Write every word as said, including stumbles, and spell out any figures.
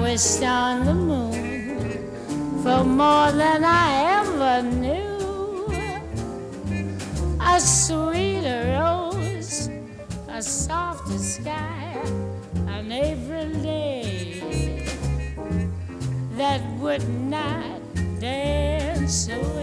wished on the moon for more than I ever knew. A sweeter rose, a softer sky, an April day that would not dance so